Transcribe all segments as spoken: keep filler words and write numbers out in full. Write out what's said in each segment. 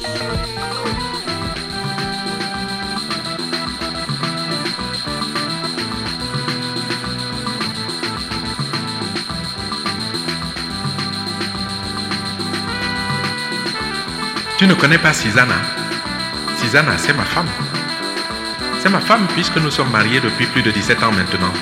Tu ne connais pas Susanna? Susanna, c'est ma femme. C'est ma femme puisque nous sommes mariés depuis plus de dix-sept ans maintenant.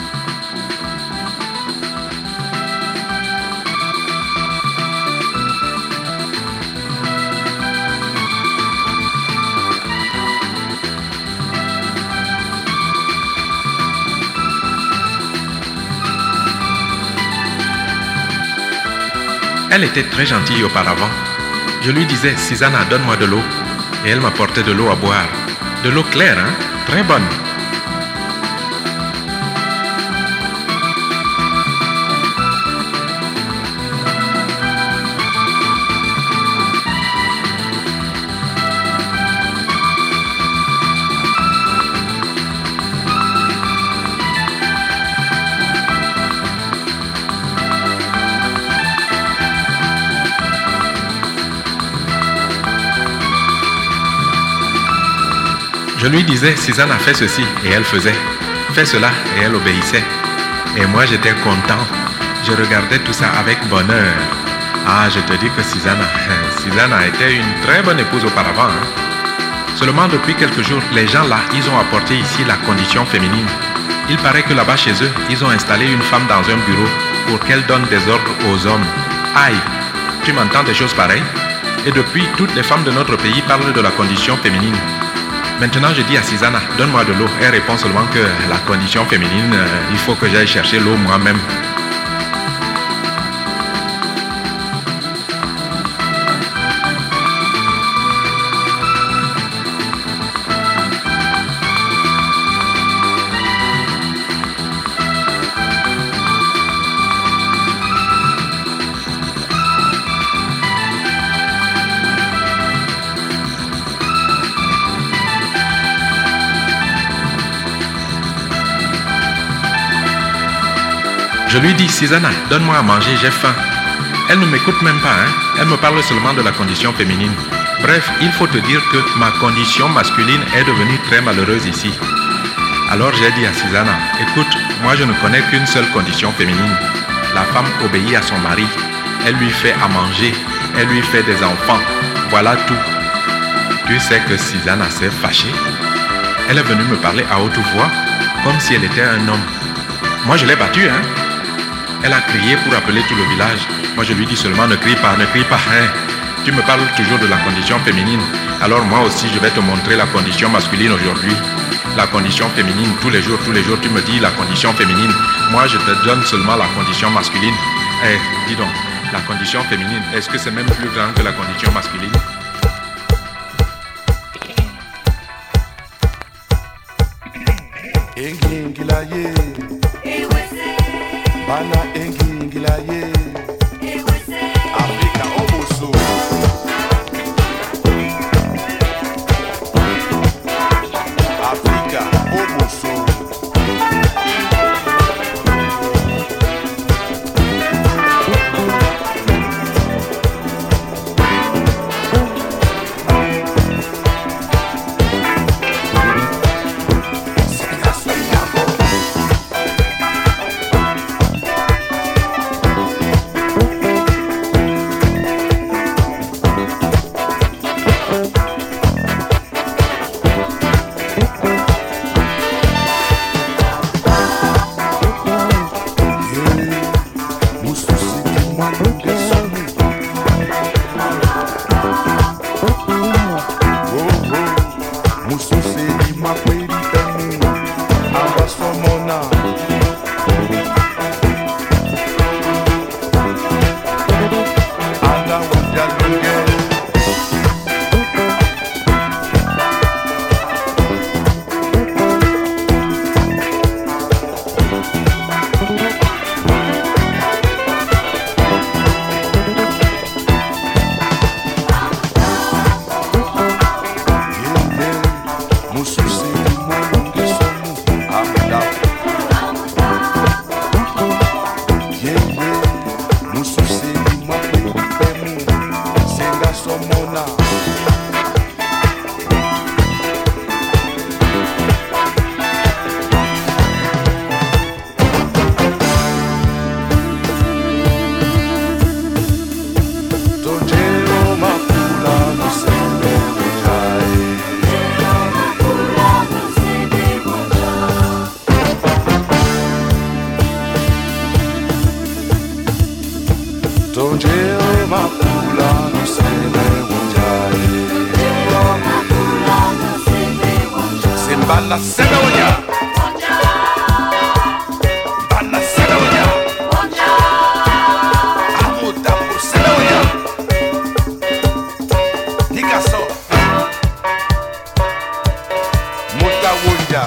Elle était très gentille auparavant. Je lui disais, Susanna, donne-moi de l'eau. Et elle m'apportait de l'eau à boire. De l'eau claire, hein? Très bonne. Je lui disais, Susanna, fais ceci, et elle faisait. Fais cela, et elle obéissait. Et moi, j'étais content. Je regardais tout ça avec bonheur. Ah, je te dis que Susanna, Susanna était une très bonne épouse auparavant. Hein. Seulement depuis quelques jours, les gens là, ils ont apporté ici la condition féminine. Il paraît que là-bas chez eux, ils ont installé une femme dans un bureau pour qu'elle donne des ordres aux hommes. Aïe, tu m'entends des choses pareilles? Et depuis, toutes les femmes de notre pays parlent de la condition féminine. Maintenant, je dis à Susanna, donne-moi de l'eau. Elle répond seulement que la condition féminine, euh, il faut que j'aille chercher l'eau moi-même. Je lui dis, Susanna, donne-moi à manger, j'ai faim. Elle ne m'écoute même pas, hein. Elle me parle seulement de la condition féminine. Bref, il faut te dire que ma condition masculine est devenue très malheureuse ici. Alors j'ai dit à Susanna, écoute, moi je ne connais qu'une seule condition féminine. La femme obéit à son mari. Elle lui fait à manger. Elle lui fait des enfants. Voilà tout. Tu sais que Susanna s'est fâchée. Elle est venue me parler à haute voix, comme si elle était un homme. Moi je l'ai battue, hein. Elle a crié pour appeler tout le village. Moi, je lui dis seulement, ne crie pas, ne crie pas. Hein. Tu me parles toujours de la condition féminine. Alors moi aussi, je vais te montrer la condition masculine aujourd'hui. La condition féminine, tous les jours, tous les jours, tu me dis la condition féminine. Moi, je te donne seulement la condition masculine. Eh, dis donc, la condition féminine, est-ce que c'est même plus grand que la condition masculine? Bana engi ngilaye Afrika obusu Afrika obusu Bana sebeonya Bana sebeonya Amu tamu sebeonya Nikaso Muta wonja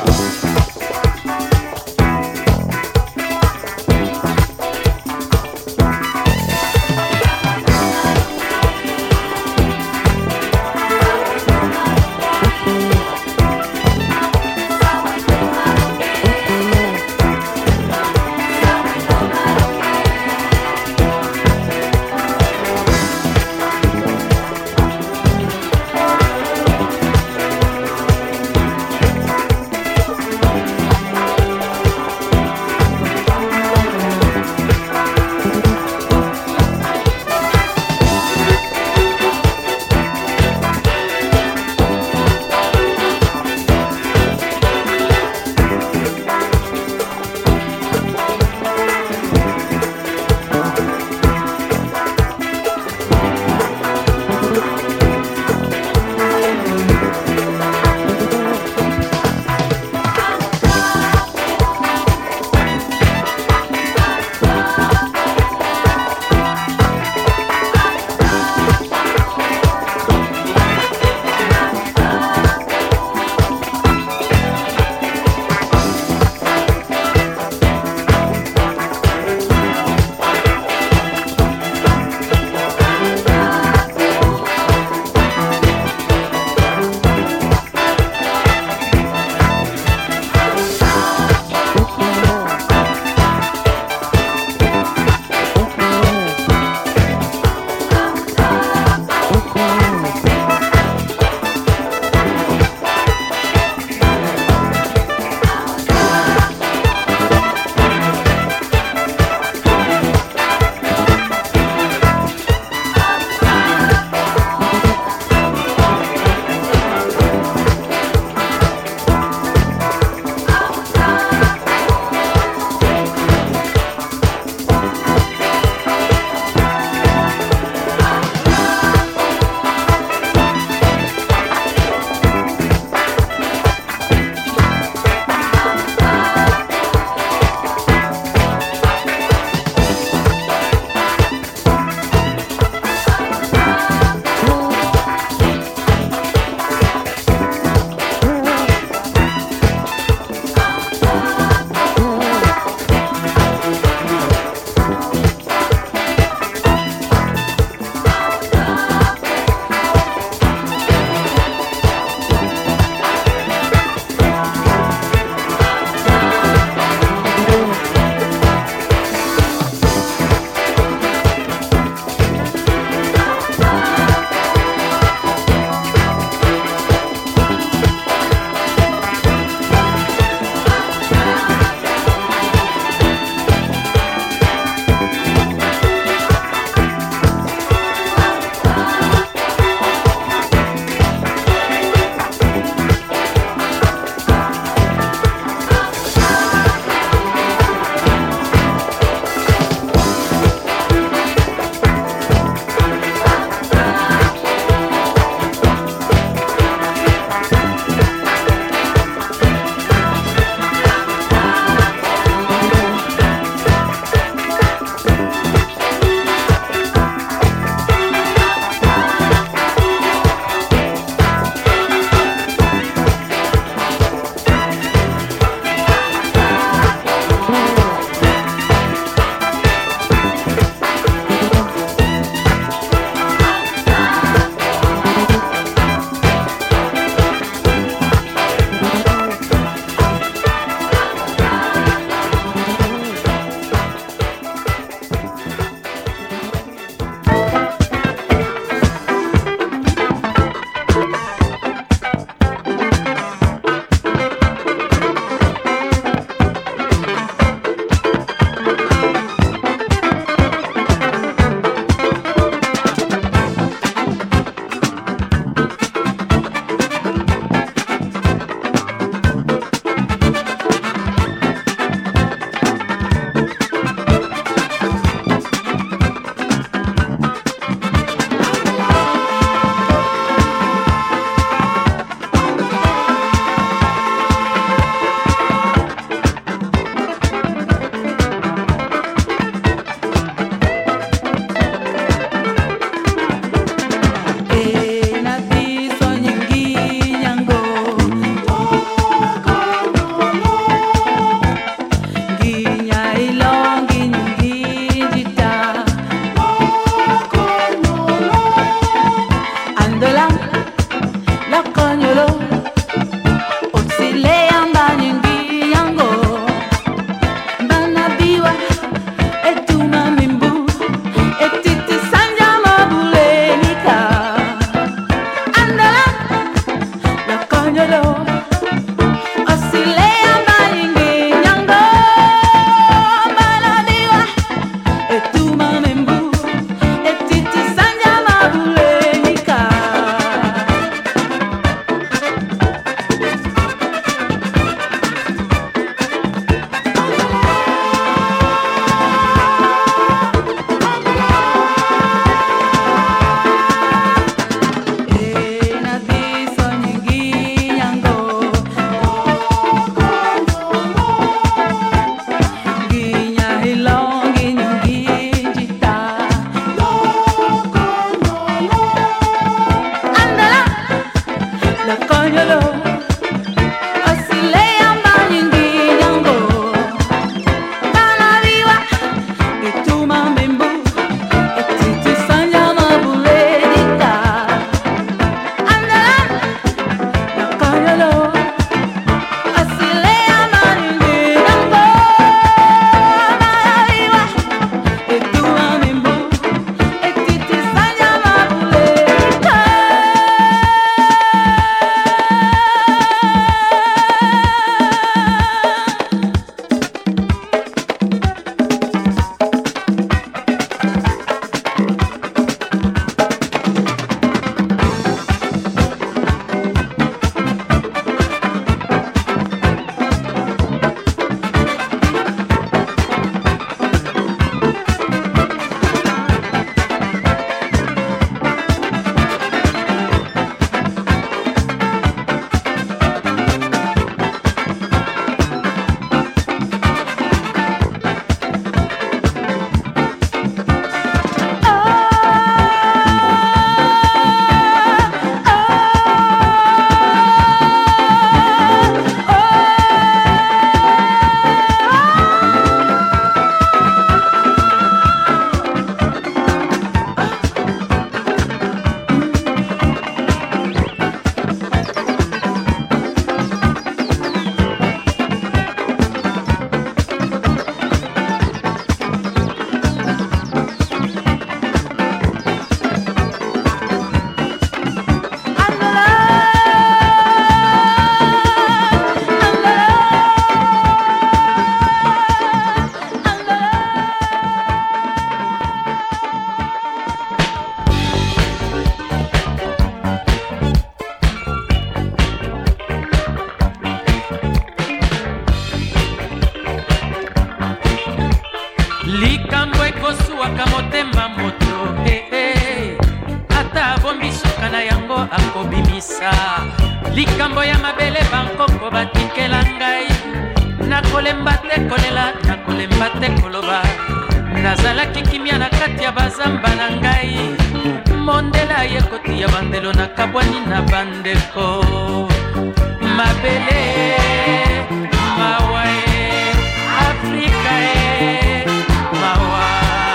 yango akobimisa likambo ya mabele bankoko batikela ngai nakolemba te kolela nakolemba te koloba nazalaki kimia na kati ya bazamba na ngai mondela ye koti ya bandelo na kabwani na bandeko mabele mawa e Afrika e mawa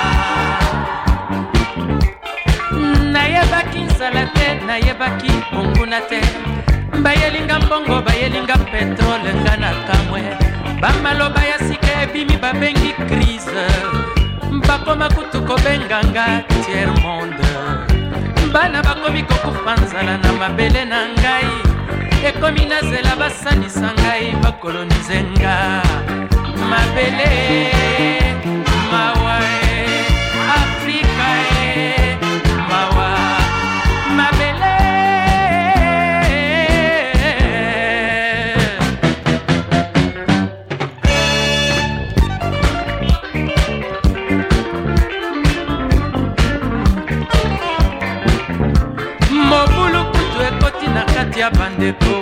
nayebaki nsala te nayebaki onguna te bayelinga mbongo bayelinga petrole nga na kamwe bamaloba ya sika ebimi babengi crise bakoma kutu kobenganga tiers monde bana bakomi kokufa nzala na mabele na ngai ekomi nazela basanisa ngai bakolonize nga mabele mawa e Afrika e mawa mabele mobulu kutu ekoti na kati ya bandeko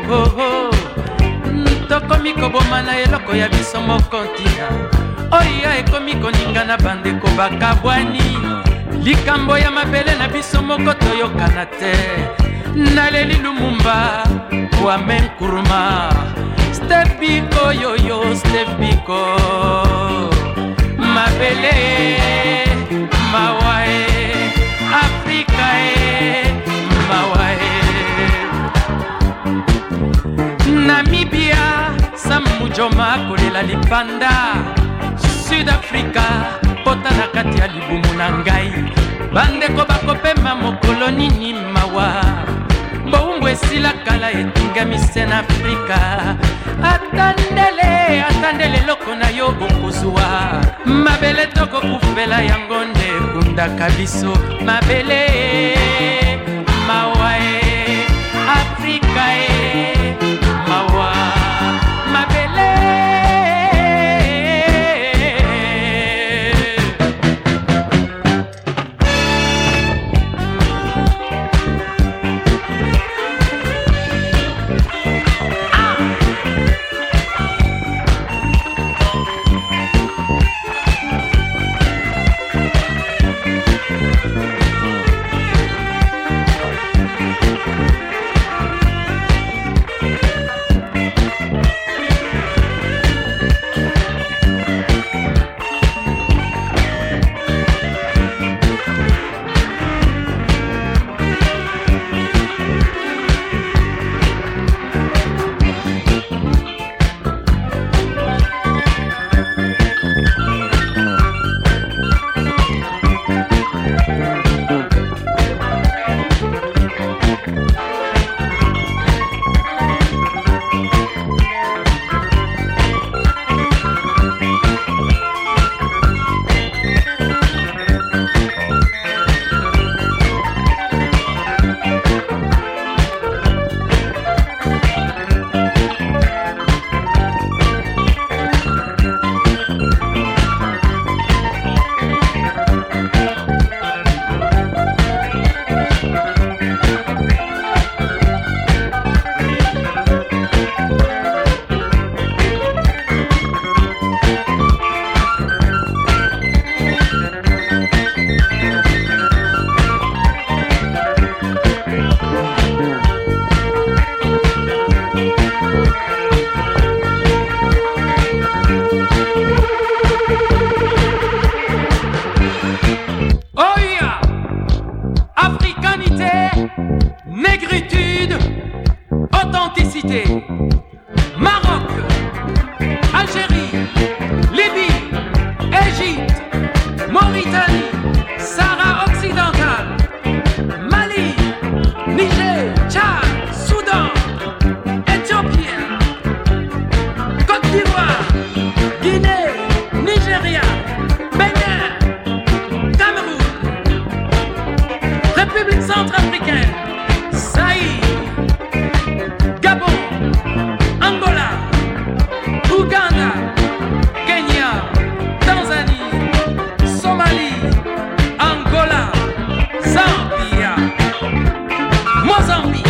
tokomi koboma na eloko ya biso mokontina oyo ekomi koninga na bandeko bakabwani likambo ya mabele na biso moko toyokana te naleli lumumba kwame nkuruma stepiko yoyo stepiko mabele mawa e Afrika e mawa e Namibia samujoma kolela lipanda Sud Africa pota na kati ya libumu na ngai bandeko bakopema mokolo nini mawa mbowumbu esila kala etingami sen Afrika atandele atandele loko na yo bokozwa mabele toko kufela yango nde kundaka biso mabele mawa e Afrika e mawa mabele Mozambique,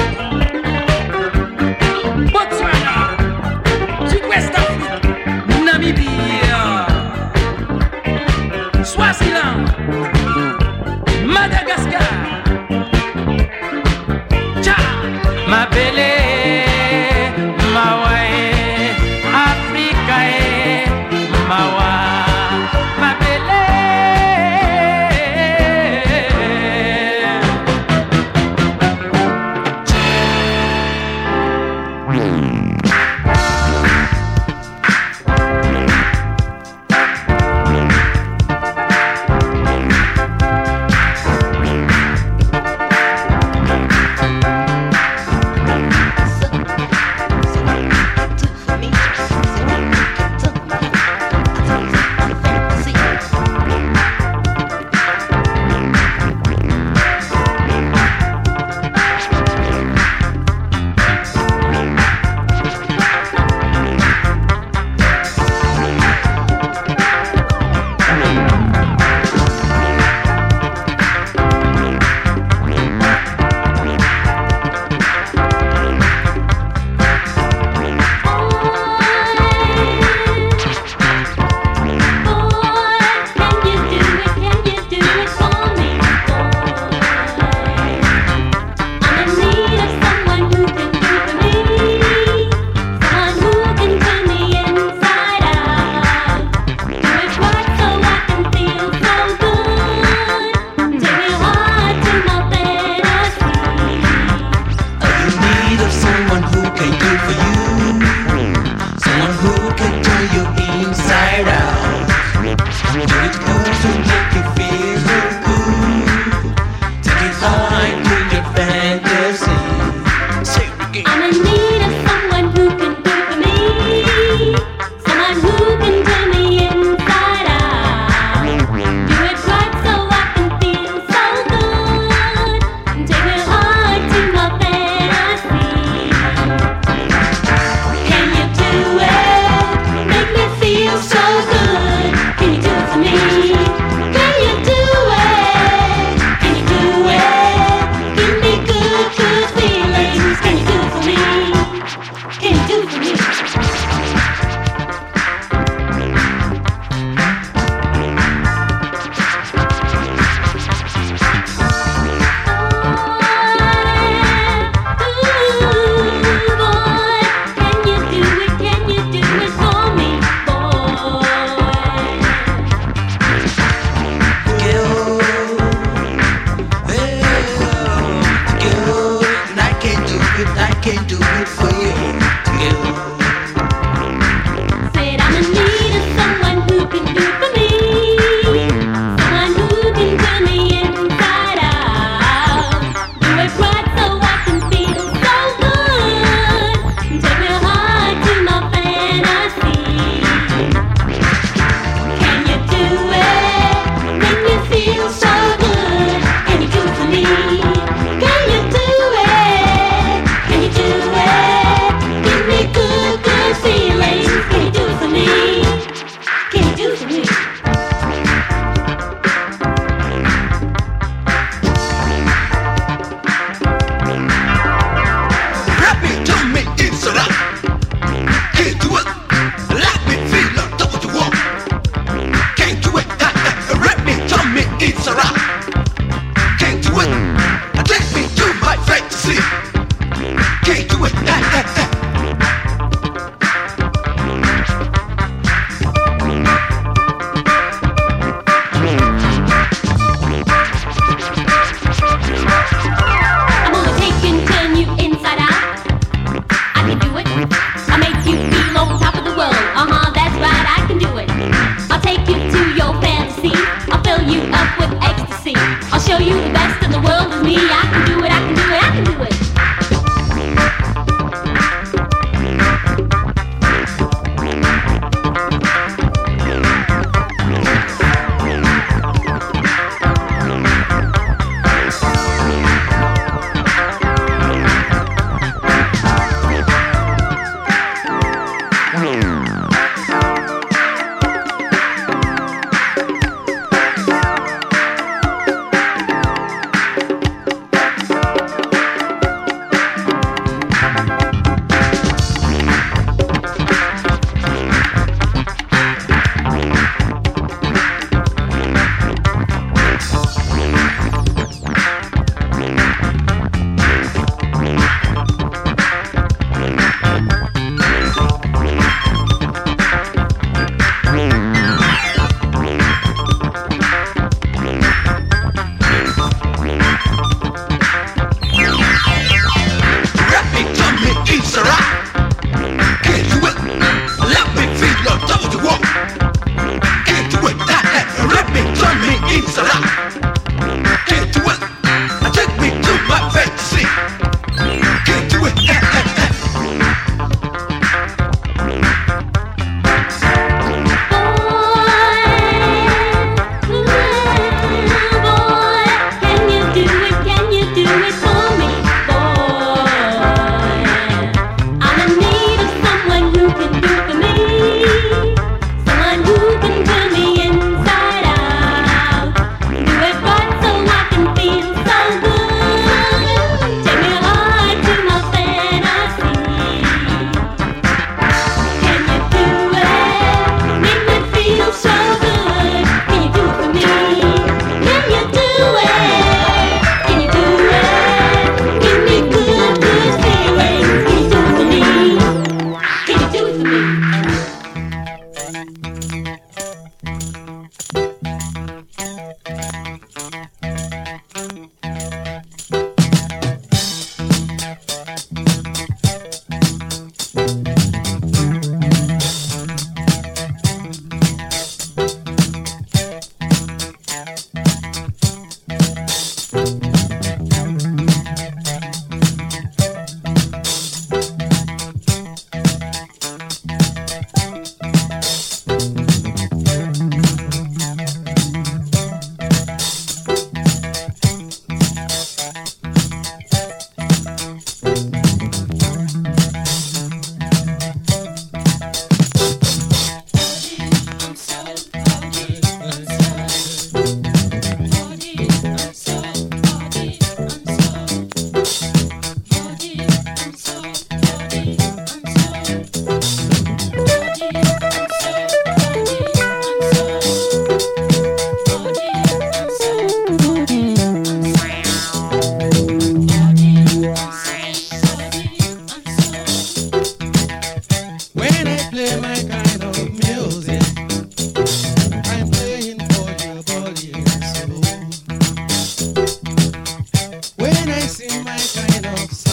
Botswana, Sud-Ouest Afrique, Namibia, Swaziland, Madagascar, Tchad, Mabele, Mawae, Africa, Mawa, Mabele.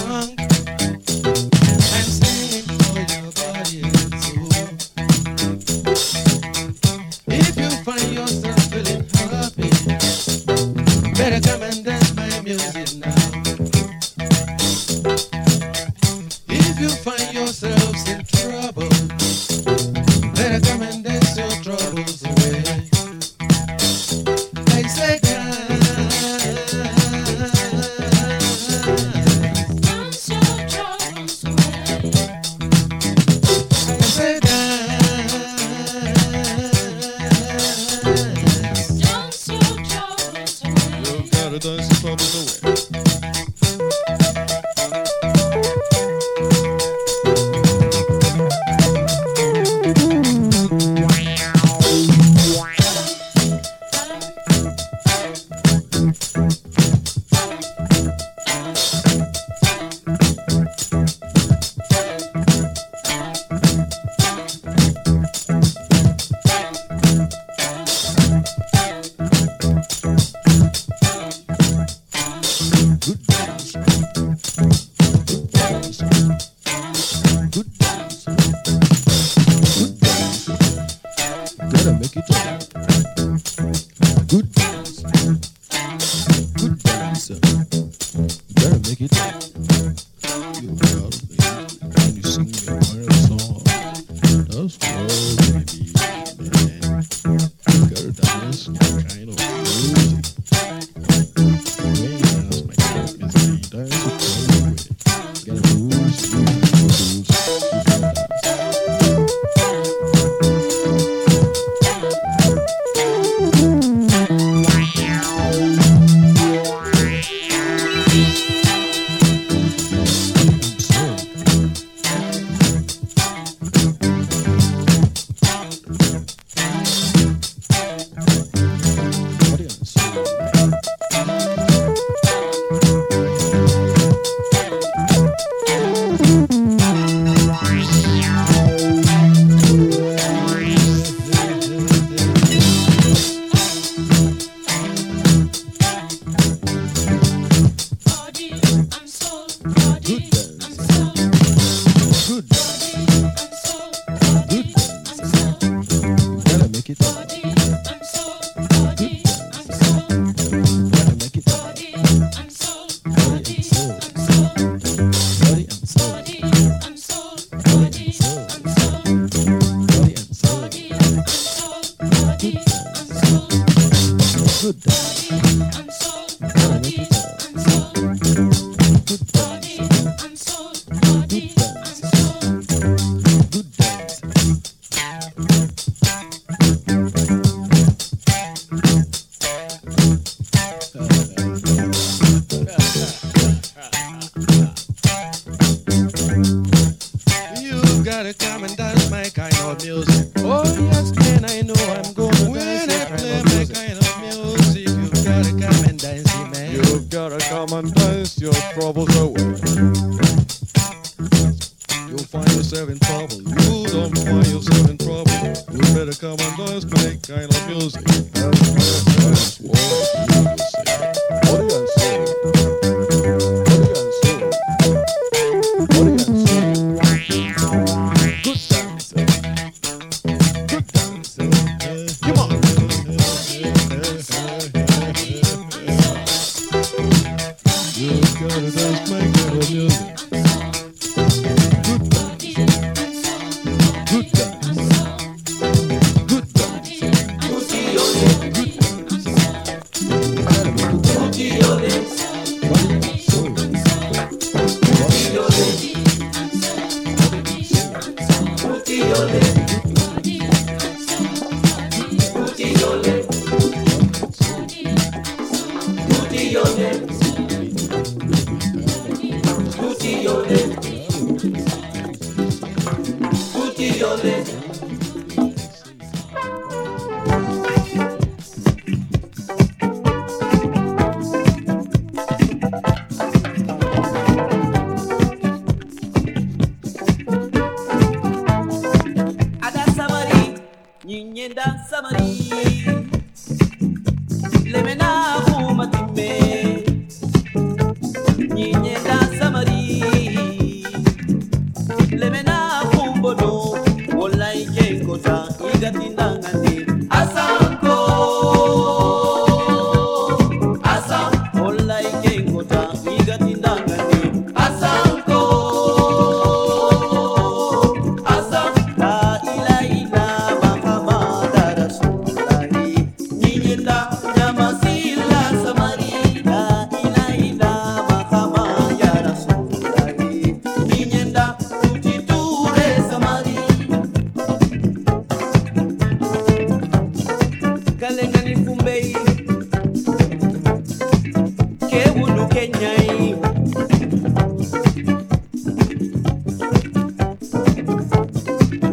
song and singing for your body and soul. If you find yourself feeling happy, better come and dance my music now. If you find yourselves in trouble, better come and dance your troubles away. I say dance, dance your troubles away. I say dance, dance your troubles away. You gotta dance your troubles away.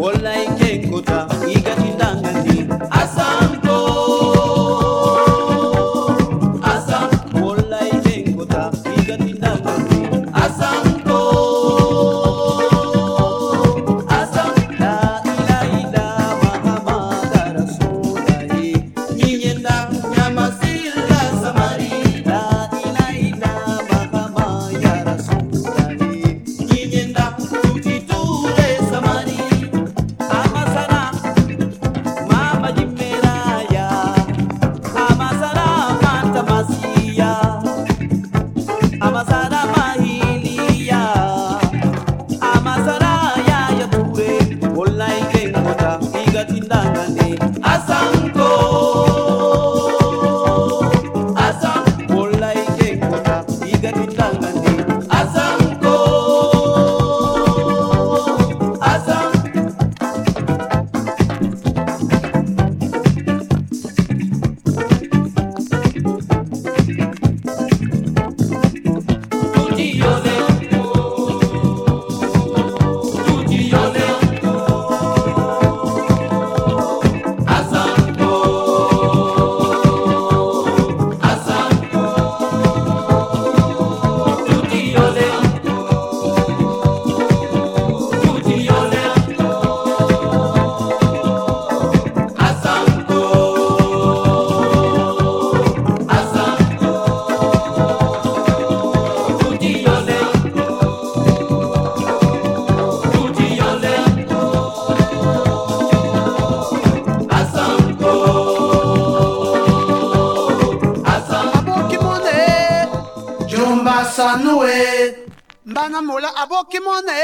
Sanoe, Bana Mola Abokimone,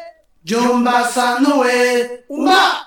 Jumba Sanoe, Uma.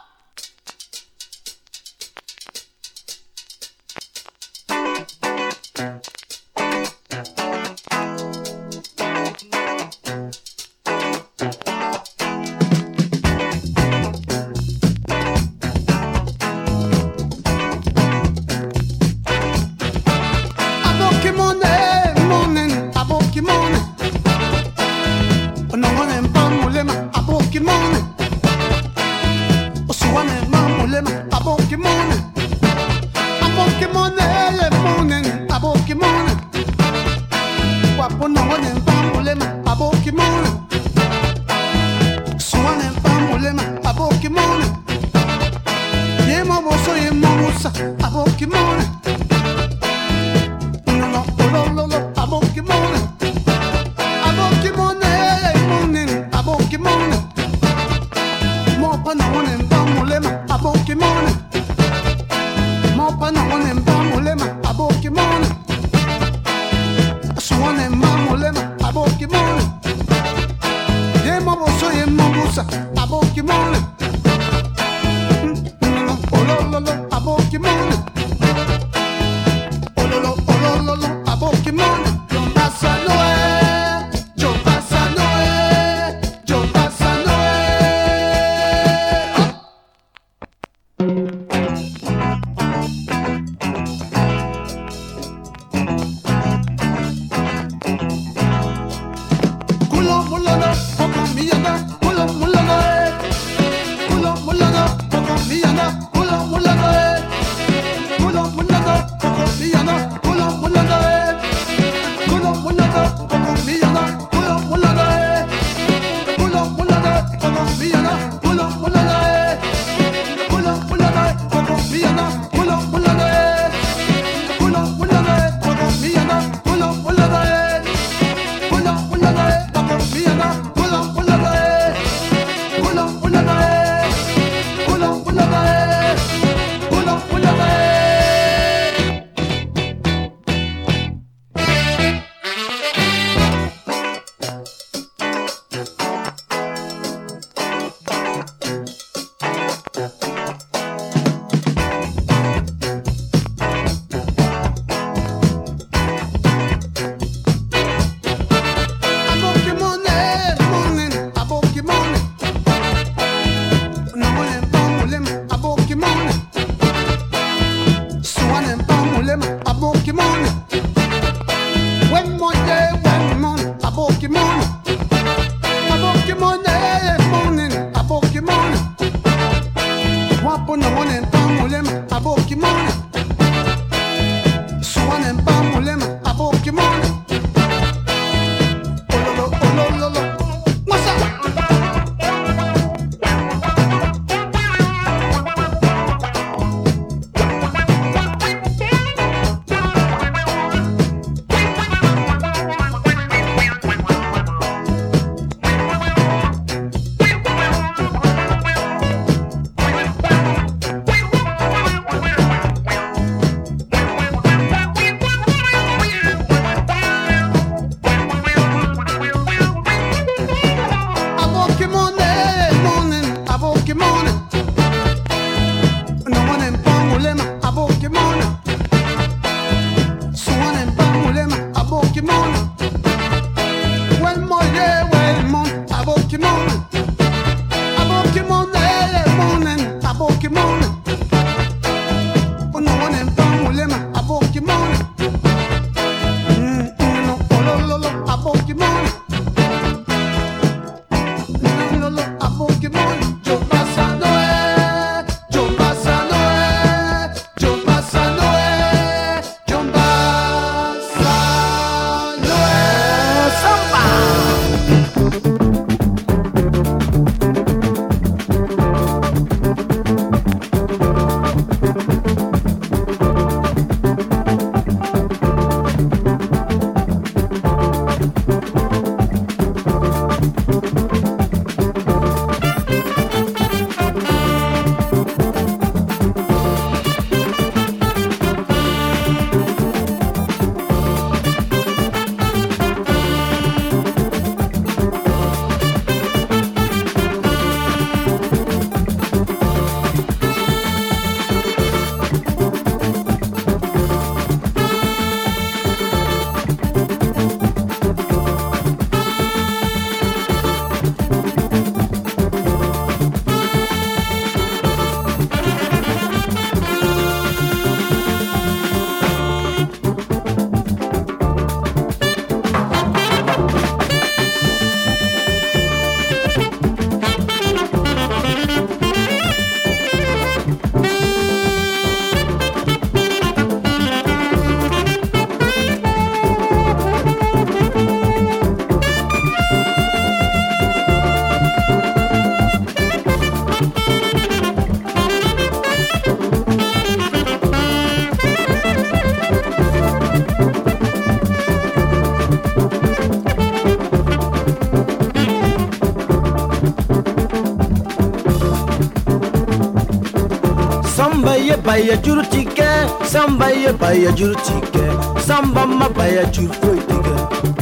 Samba ye baya juru tike, samba ye baya juru tike, samba ma baya juru foi tike.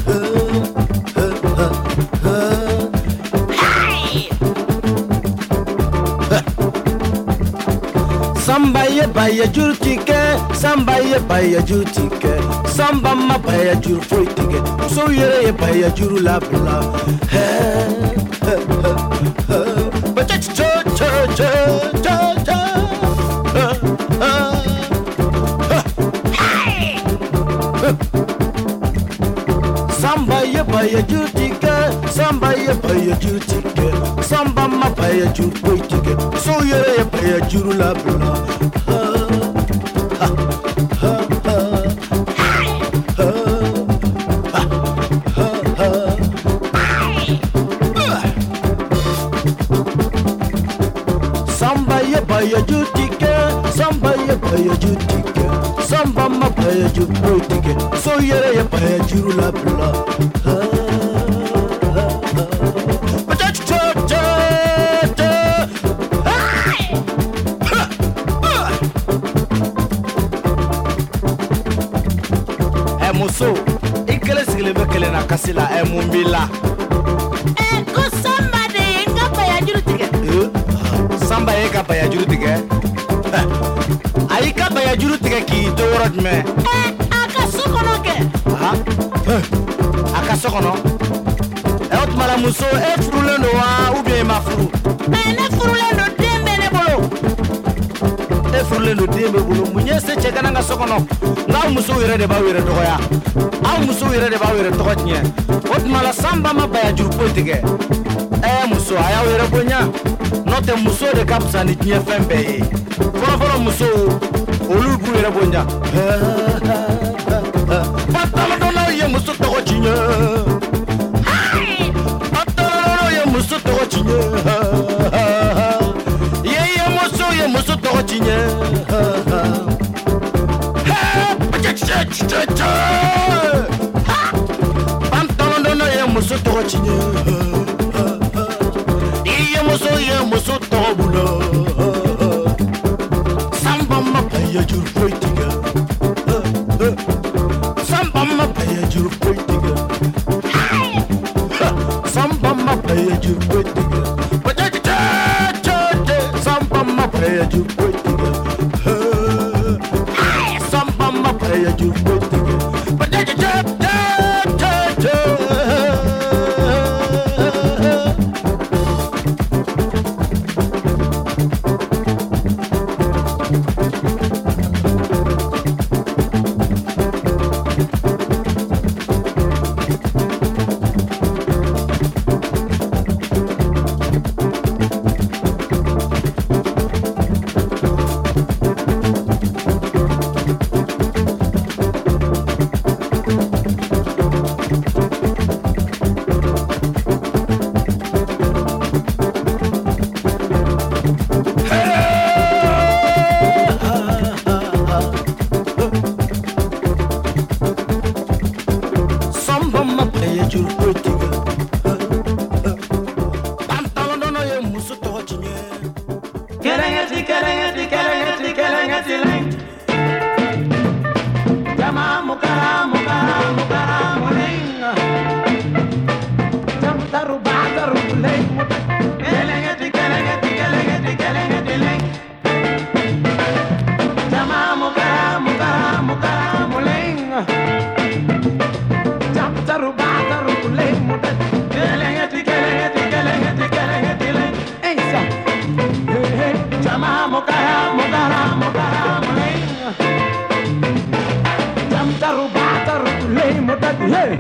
Samba ye baya juru tike, samba ye baya juru tike, samba ma baya juru foi tike. So ye ye baya juru la bla. But cha cha cha cha cha. Samba ye baya jutike, samba ye baya jutike, samba ma baya jutike, so ye ye baya juru la bla. Samba ye baya jutike, samba ye baya jutike, samba ma baya jutike, so ye ye baya juru la bla. Muso, ikele sigile bekele na kasila e mumbila. Eh, ko samba de nga baya juru tige. Samba ye ka baya juru tige. Ayi ka baya juru tige ki to worot me. Eh, aka sokono ke. Ha? Aka sokono. E otmala muso e furule no wa ou bien ma furu. Eh, ne furule no dembe ne bolo. E furule no dembe bolo. Munye se chekana nga sokono. Nga muso yere de ba yere to ya. Aw muso yere de ba yere to nye. Otmala samba ma baya juru politique. Eh muso aya yere bonya. Note muso de kapsa ni nye fembe. Foro foro muso olu bu yere bonya. Patala dona ye muso to chinye. Patala ye muso to chinye. Ye ye muso ye muso to chinye. Pantalon de noye muso to chinye. Iye muso ye muso to bulo. Samba ma paya jur poitiga. Samba ma paya jur poitiga. Samba ma paya jur poitiga. Samba ma paya jur poitiga. Samba ma paya jur poitiga. kelengeti kelengeti kelengeti leng. Jama mukara mukara mukara muleng. Jam taru bataru leng. Kelengeti kelengeti kelengeti kelengeti leng. Jama mukara mukara mukara muleng. Jam taru bataru leng. Kelengeti kelengeti kelengeti kelengeti leng. Hey sa. Hey hey. Jama mukara mukara mukara muleng. Jam taru bataru leng. Hey.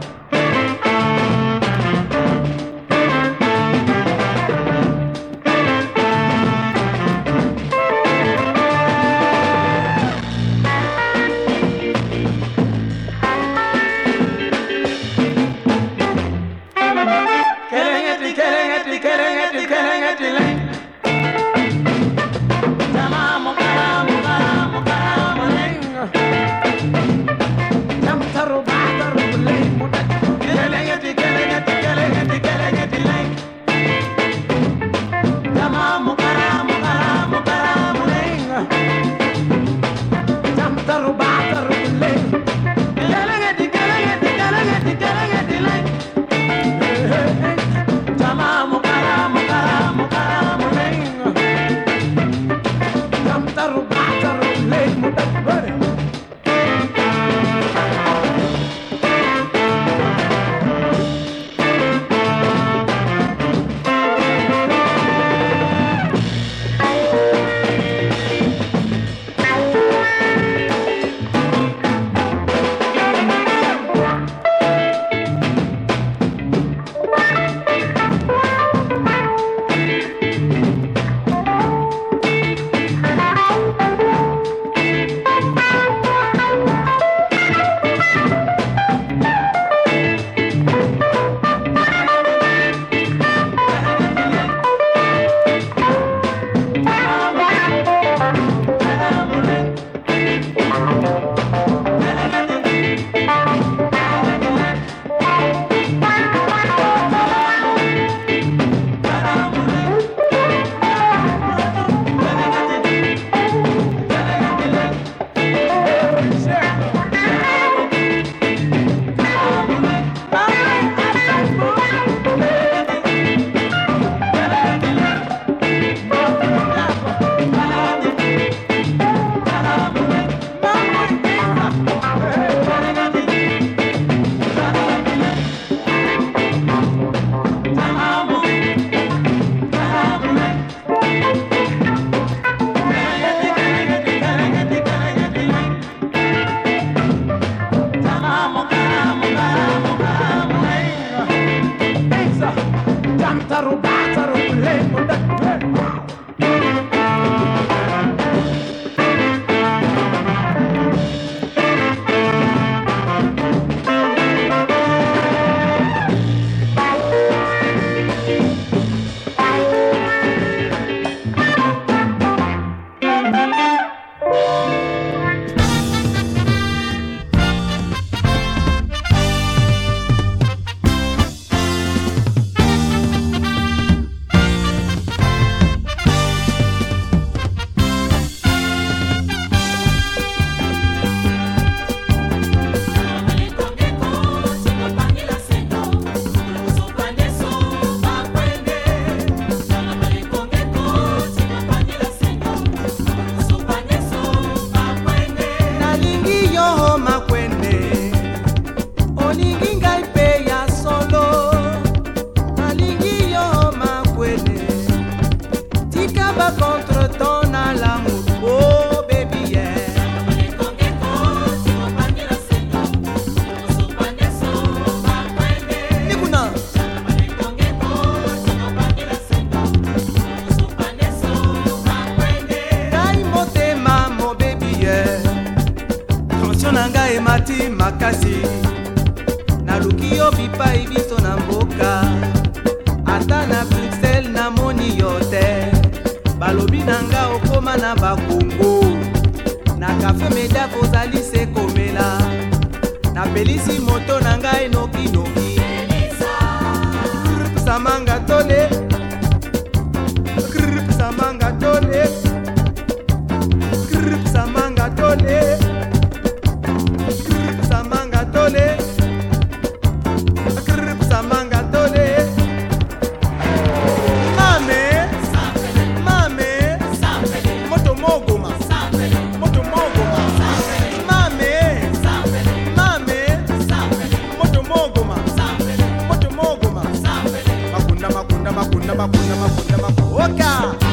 emati makasi naluki yo bipai biso na mboka ata na Bruxelles namoni yo te balobi na nga okoma na bakongo na kafe media kozali se komela napelisi moto na nga enokinoki samanga tole samanga tole tole samanga tole samanga tole mame mame moto mogoma moto mogoma mame mame moto mogoma moto mogoma makunda makunda makunda makunda makunda makoka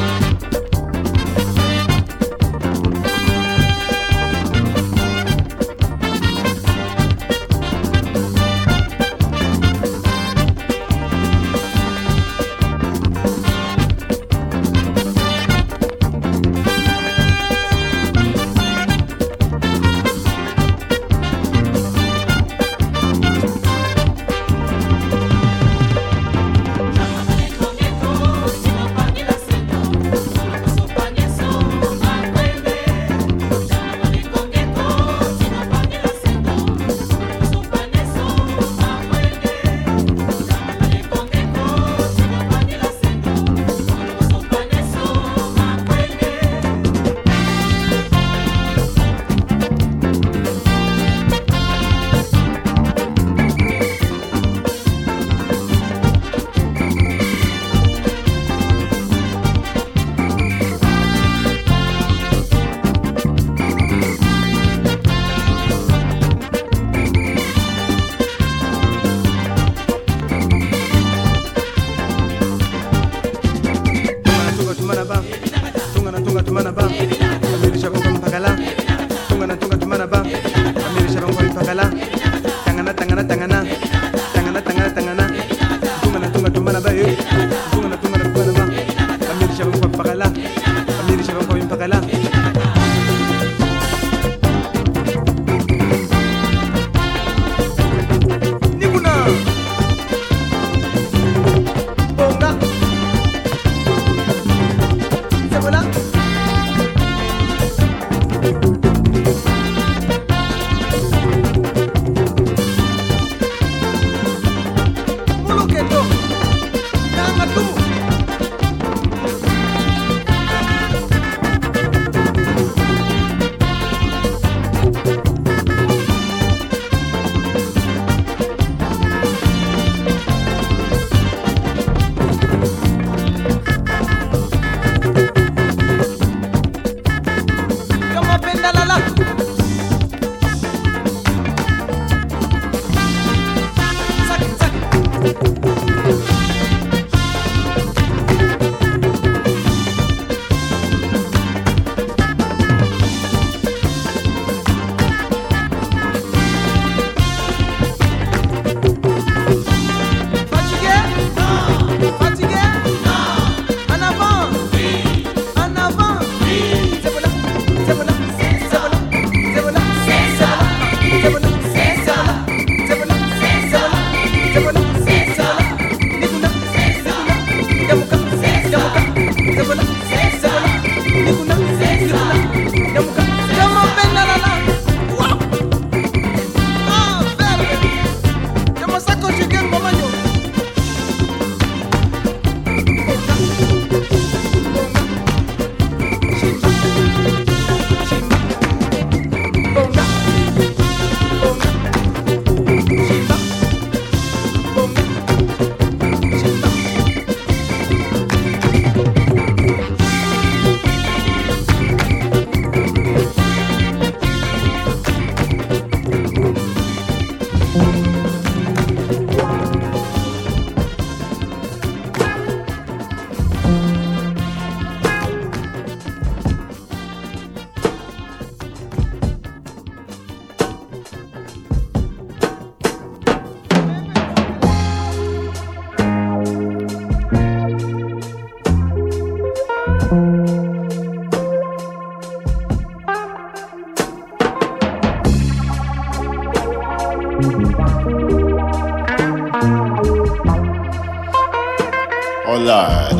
Oh Lord,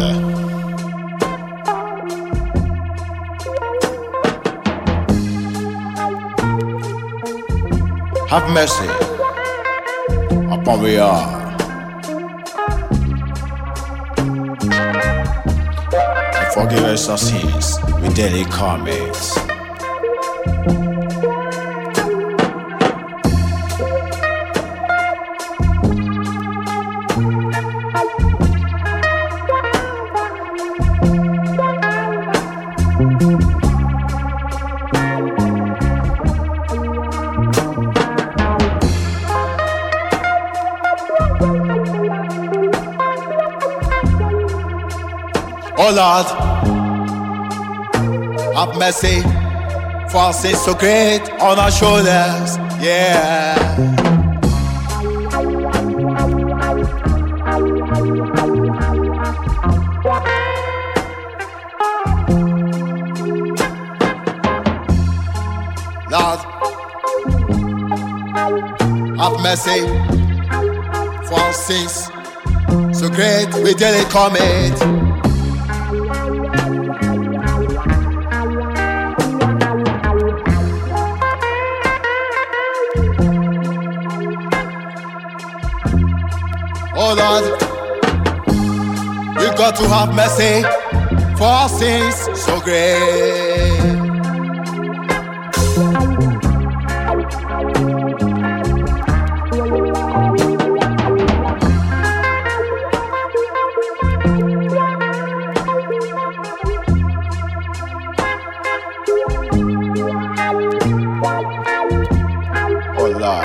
have mercy upon we all. And forgive us our sins, we daily commit. Oh Lord, have mercy, for sin so great on our shoulders, yeah. Lord, have mercy, for sins so great we daily commit. Oh Lord, you got to have mercy for sins so great. Oh Lord.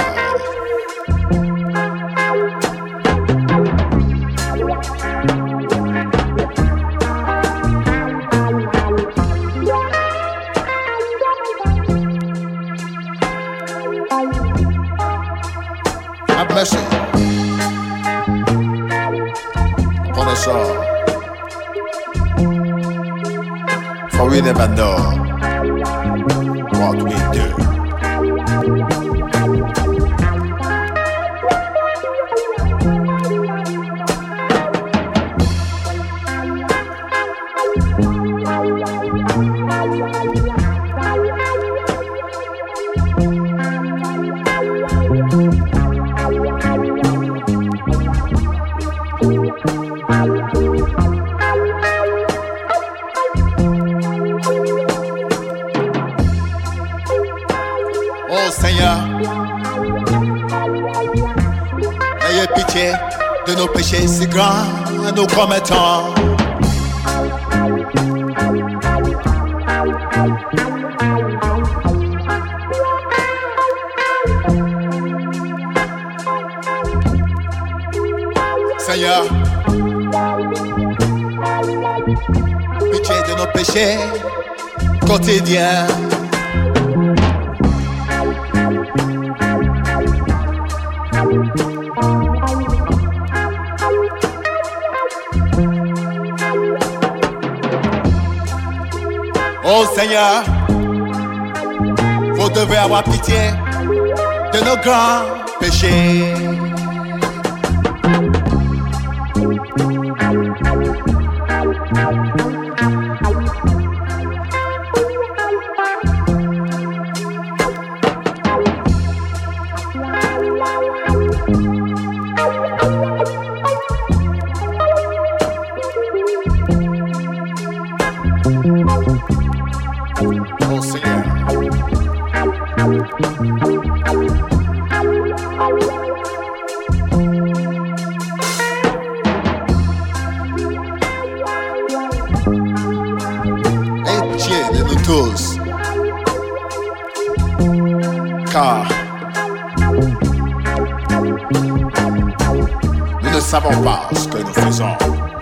Have mercy upon us all, for we never know what we do. Oh Seigneur, ayez pitié de nos péchés si grands, nous commettons. Seigneur, pitié de nos péchés quotidiens. Oh Seigneur, vous devez avoir pitié de nos grands péchés. Oh Seigneur, aie pitié de nous tous, car nous ne savons pas ce que nous faisons.